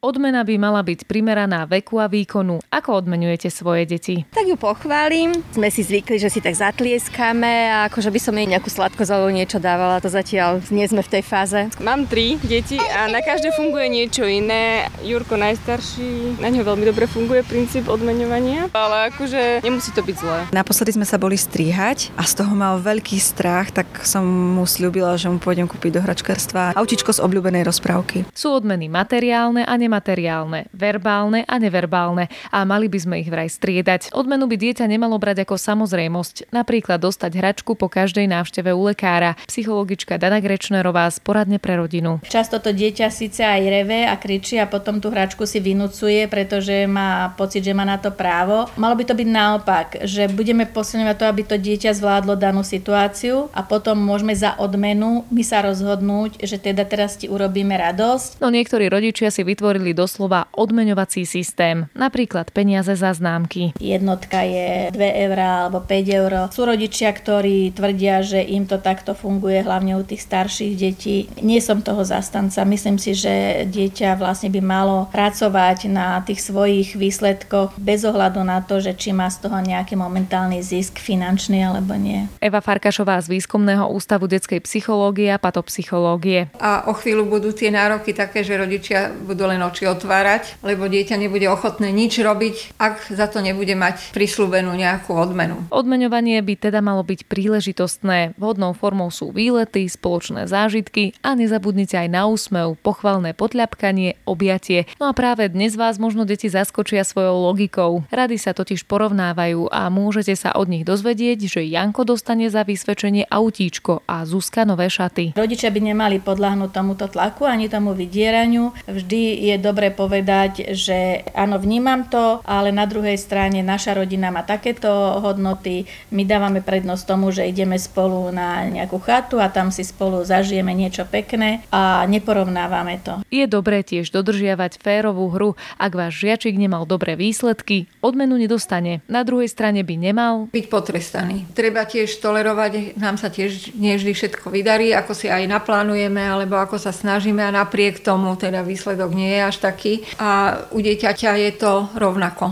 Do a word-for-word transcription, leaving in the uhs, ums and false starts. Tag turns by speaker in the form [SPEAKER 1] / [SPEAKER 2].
[SPEAKER 1] Odmena by mala byť primeraná veku a výkonu. Ako odmenujete svoje deti?
[SPEAKER 2] Tak ju pochválim. Sme si zvykli, že si tak zatlieskame a akože by som jej nejakú sladkosť alebo niečo dávala. To zatiaľ nie sme v tej fáze.
[SPEAKER 3] Mám tri deti a na každé funguje niečo iné. Jurko najstarší, na ňo veľmi dobre funguje princíp odmeňovania, ale akože nemusí to byť zlé.
[SPEAKER 4] Naposledy sme sa boli strihať a z toho mal veľký strach, tak som mu sľúbila, že mu pôjdem kúpiť do hračkárstva autíčko z obľúbenej rozprávky.
[SPEAKER 1] Sú odmeny materiálne a nemateriálne, verbálne a neverbálne a mali by sme ich vraj striedať. Odmenu by dieťa nemalo brať ako samozrejmosť, napríklad dostať hračku po každej návšteve u lekára. Psychologička Dana Grečnerová z poradne pre rodinu.
[SPEAKER 5] Často to dieťa síce aj reve a kričí a potom tú hračku si vynúcuje, pretože má pocit, že má na to právo. Malo by to byť naopak, že budeme posilňovať to, aby to dieťa zvládlo danú situáciu a potom môžeme za odmenu my sa rozhodnúť, že teda teraz ti urobíme radosť.
[SPEAKER 1] No niektorí rodičia si vytvorili doslova odmeňovací systém, napríklad peniaze za známky.
[SPEAKER 5] Jednotka je dve eurá alebo päť eur. Sú rodičia, ktorí tvrdia, že im to takto funguje, hlavne u tých starších detí. Nie som toho zastanca. Myslím si, že dieťa vlastne by malo pracovať na tých svojich výsledkoch bez ohľadu na to, že či má z toho nejaký momentálny zisk finančný alebo nie.
[SPEAKER 1] Eva Farkašová z Výskumného ústavu detskej psychológie a patopsychológie.
[SPEAKER 6] A o chvíľu budú tie nároky také, že rodičia budú len oči otvárať, lebo dieťa nebude ochotné nič robiť, ak za to nebude mať prisľúbenú nejakú odmenu.
[SPEAKER 1] Odmeňovanie by teda malo byť príležitostné. Vhodnou formou sú výlety, spoločné zážitky a nezabudnite aj na úsmev, pochvalné podľapkanie, objatie. No a práve dnes vás možno deti zaskočia svojou logikou. Rady sa totiž porovnávajú a môžete sa od nich dozvedieť, že Janko dostane za vysvedčenie autíčko a Zuzka nové šaty.
[SPEAKER 5] Rodičia by nemali podľahnúť tomuto tlaku ani tomu vydieraniu. Vždy je dobre povedať, že áno, vnímam to, ale na druhej strane naša rodina má takéto hodnoty. My dávame prednosť tomu, že ideme spolu na nejakú chatu a tam si spolu zažijeme niečo pekné a neporovnávame to.
[SPEAKER 1] Je dobré tiež dodržiavať férovú hru. Ak váš žiačik nemal dobré výsledky, odmenu nedostane. Na druhej strane by nemal
[SPEAKER 6] byť potrestaný. Treba tiež tolerovať, nám sa tiež nie vždy všetko vydarí, ako si aj naplánujeme, alebo ako sa snažíme a napriek tomu teda výsledok nie je až taký. A u dieťaťa je to rovnako.